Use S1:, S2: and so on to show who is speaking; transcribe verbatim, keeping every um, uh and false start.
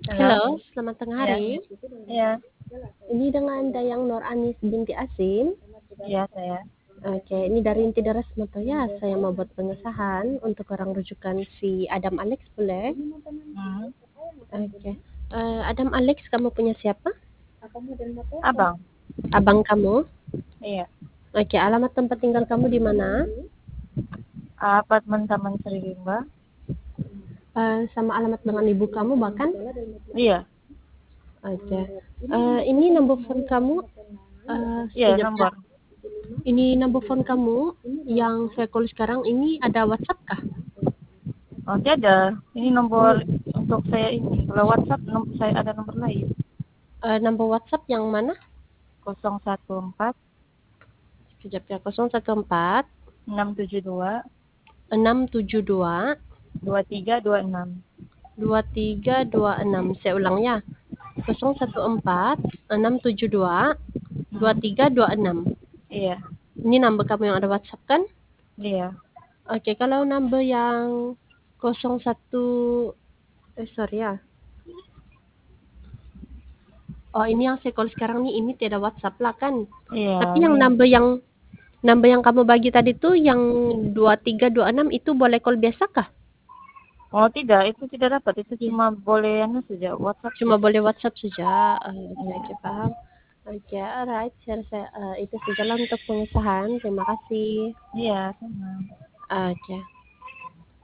S1: Halo?
S2: Halo, selamat tengah
S1: Iya
S2: hari.
S1: iya
S2: Ini dengan Dayang Nur Anis binti Asim.
S1: iya, saya.
S2: Oke, ini dari Inti Deras Motoya. Saya mau buat pengesahan untuk orang rujukan si Adam Alex, boleh?
S1: Mhm.
S2: Oke. Eh, Adam Alex, kamu punya siapa?
S1: Abang?
S2: Abang kamu?
S1: Iya.
S2: Oke, alamat tempat tinggal kamu di mana?
S1: Apartemen Taman Sri Rimba?
S2: Eh, sama alamat dengan ibu kamu bahkan?
S1: Iya.
S2: Oke. Eh, ini nomor phone kamu? Eh,
S1: Iya,
S2: sekejap ya.
S1: nomor.
S2: Ini nomor phone kamu yang saya call sekarang ini ada WhatsApp kah?
S1: Oh, ada. Ini
S2: Hmm.
S1: nomor untuk saya ini. Kalau WhatsApp nom saya ada nomor lain.
S2: Eh, nomor WhatsApp yang mana?
S1: nol satu empat
S2: Sekejap ya, nol satu empat
S1: enam tujuh dua
S2: enam tujuh dua
S1: dua tiga dua enam.
S2: dua tiga dua enam. Saya ulang ya. nol satu empat enam tujuh dua dua
S1: Mhm.
S2: tiga dua enam.
S1: Iya.
S2: Ini number kamu yang ada WhatsApp kan?
S1: Iya.
S2: Oke, kalau number yang nol satu eh sorry ya. Oh, ini yang saya call sekarang nih ini tidak WhatsApp lah kan?
S1: Iya,
S2: Tapi yang
S1: ini
S2: number yang number yang kamu bagi tadi tuh yang dua tiga dua enam itu boleh call biasa kah?
S1: oh tidak, itu tidak dapat. Itu
S2: Iya.
S1: cuma boleh anu saja, WhatsApp
S2: Cuma
S1: saja.
S2: boleh WhatsApp saja. Eh, oke,
S1: Iya.
S2: oke, paham. Oke, alright. Share saya, eh, itu sajalah untuk pengesahan. Terima kasih.
S1: Iya, sama.
S2: Oke.